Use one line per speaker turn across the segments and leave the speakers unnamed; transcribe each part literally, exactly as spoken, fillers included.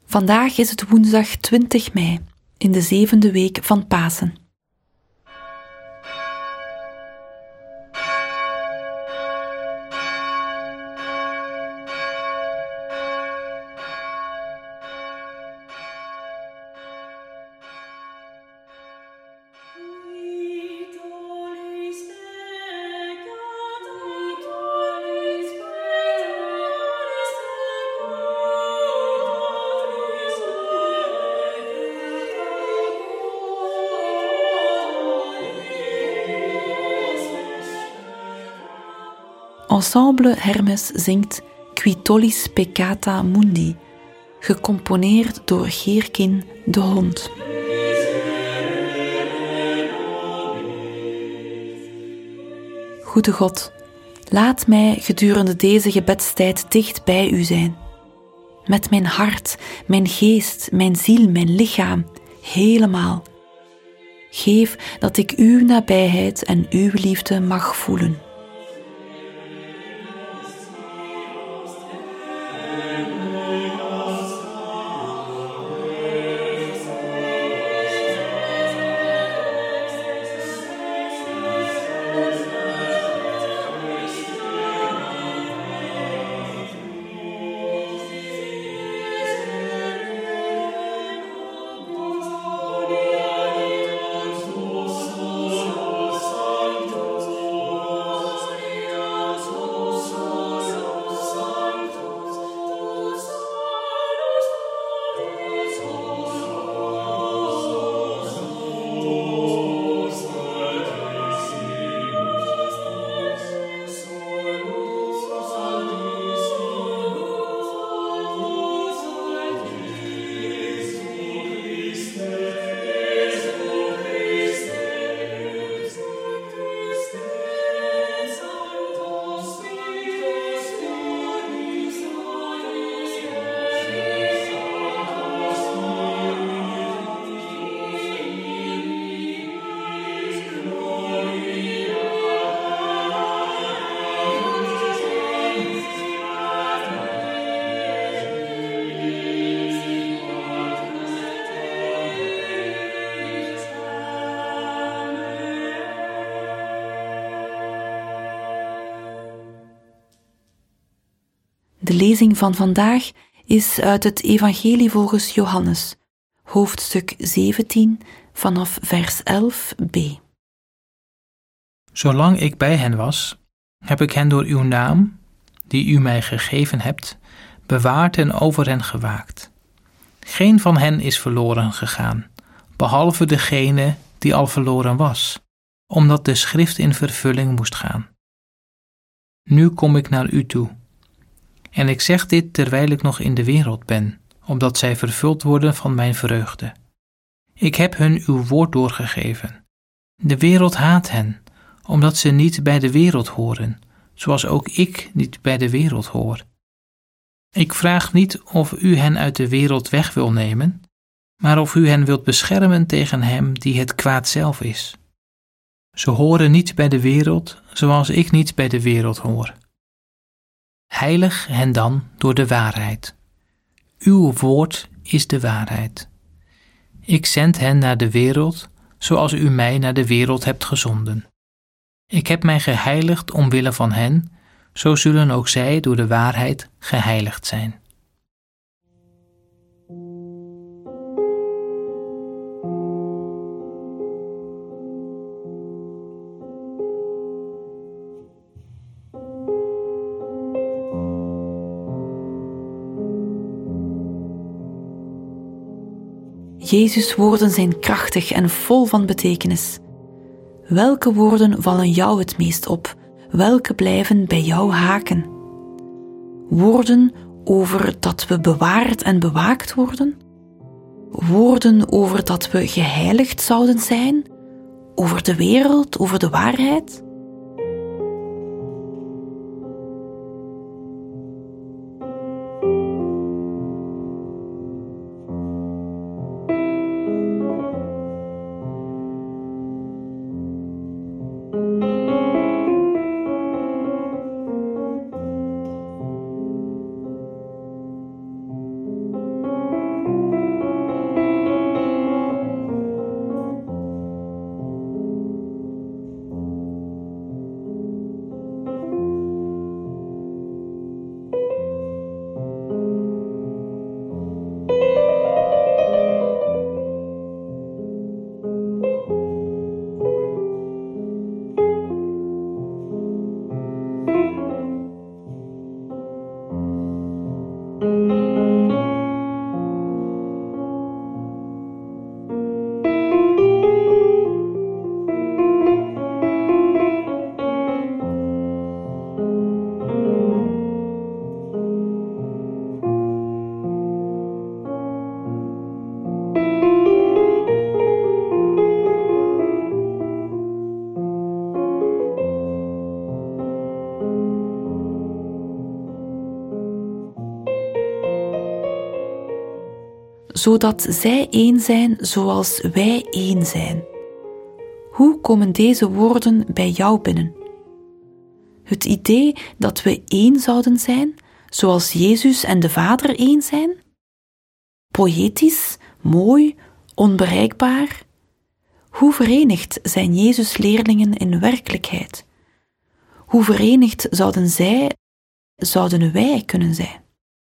Vandaag is het woensdag twintig mei, in de zevende week van Pasen. Ensemble Hermes zingt Qui tollis peccata mundi, gecomponeerd door Geerkin de Hond. Goede God, laat mij gedurende deze gebedstijd dicht bij u zijn. Met mijn hart, mijn geest, mijn ziel, mijn lichaam, helemaal. Geef dat ik uw nabijheid en uw liefde mag voelen. De lezing van vandaag is uit het Evangelie volgens Johannes, hoofdstuk zeventien, vanaf vers elf b.
Zolang ik bij hen was, heb ik hen door uw naam, die u mij gegeven hebt, bewaard en over hen gewaakt. Geen van hen is verloren gegaan, behalve degene die al verloren was, omdat de schrift in vervulling moest gaan. Nu kom ik naar u toe. En ik zeg dit terwijl ik nog in de wereld ben, opdat zij vervuld worden van mijn vreugde. Ik heb hun uw woord doorgegeven. De wereld haat hen, omdat ze niet bij de wereld horen, zoals ook ik niet bij de wereld hoor. Ik vraag niet of u hen uit de wereld weg wil nemen, maar of u hen wilt beschermen tegen hem die het kwaad zelf is. Ze horen niet bij de wereld, zoals ik niet bij de wereld hoor. Heilig hen dan door de waarheid. Uw woord is de waarheid. Ik zend hen naar de wereld, zoals u mij naar de wereld hebt gezonden. Ik heb mij geheiligd omwille van hen, zo zullen ook zij door de waarheid geheiligd zijn.
Jezus' woorden zijn krachtig en vol van betekenis. Welke woorden vallen jou het meest op? Welke blijven bij jou haken? Woorden over dat we bewaard en bewaakt worden? Woorden over dat we geheiligd zouden zijn? Over de wereld, over de waarheid? zodat zij één zijn zoals wij één zijn. Hoe komen deze woorden bij jou binnen? Het idee dat we één zouden zijn, zoals Jezus en de Vader één zijn? Poëtisch, mooi, onbereikbaar? Hoe verenigd zijn Jezus' leerlingen in werkelijkheid? Hoe verenigd zouden zij, zouden wij kunnen zijn?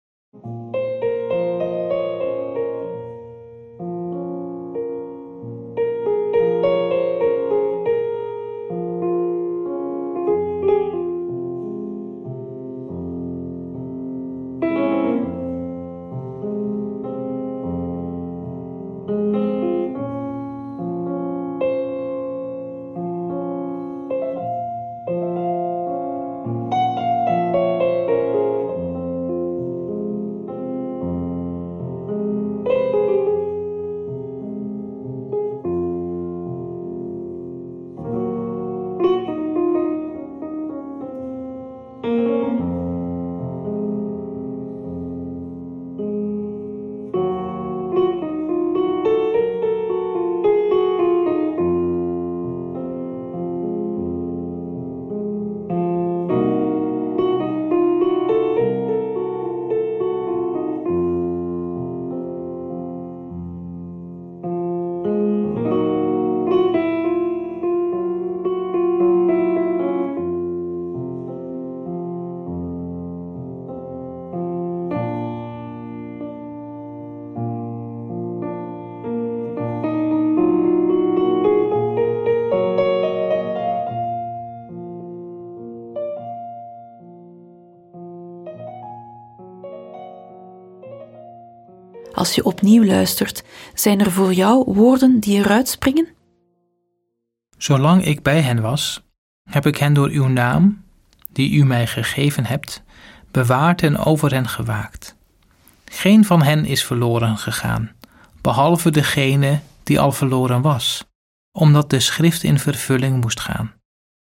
Als je opnieuw luistert, zijn er voor jou woorden die eruit springen?
Zolang ik bij hen was, heb ik hen door uw naam, die u mij gegeven hebt, bewaard en over hen gewaakt. Geen van hen is verloren gegaan, behalve degene die al verloren was, omdat de schrift in vervulling moest gaan.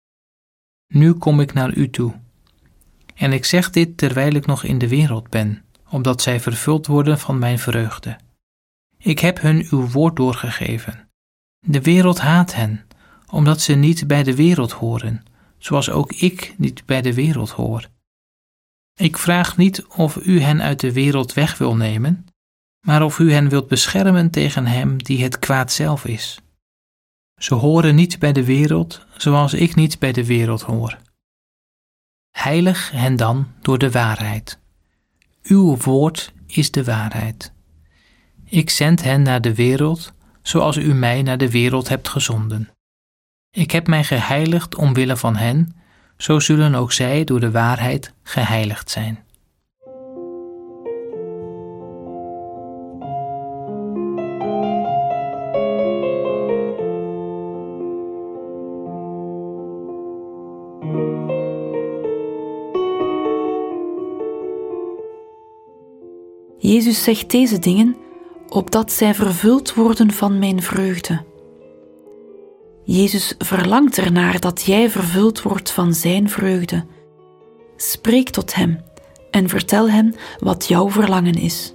Nu kom ik naar u toe. En ik zeg dit terwijl ik nog in de wereld ben, opdat zij vervuld worden van mijn vreugde. Ik heb hun uw woord doorgegeven. De wereld haat hen, omdat ze niet bij de wereld horen, zoals ook ik niet bij de wereld hoor. Ik vraag niet of u hen uit de wereld weg wil nemen, maar of u hen wilt beschermen tegen hem die het kwaad zelf is. Ze horen niet bij de wereld, zoals ik niet bij de wereld hoor. Heilig hen dan door de waarheid. Uw woord is de waarheid. Ik zend hen naar de wereld, zoals u mij naar de wereld hebt gezonden. Ik heb mij geheiligd omwille van hen, zo zullen ook zij door de waarheid geheiligd zijn.
Jezus zegt deze dingen, opdat zij vervuld worden van mijn vreugde. Jezus verlangt ernaar dat jij vervuld wordt van zijn vreugde. Spreek tot hem en vertel hem wat jouw verlangen is.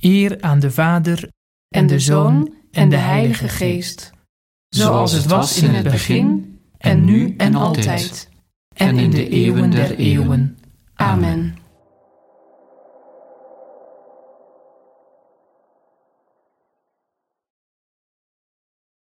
Eer aan de Vader en de Zoon en de Heilige Geest, zoals het was in het begin, en nu en altijd, en in de eeuwen der eeuwen. Amen.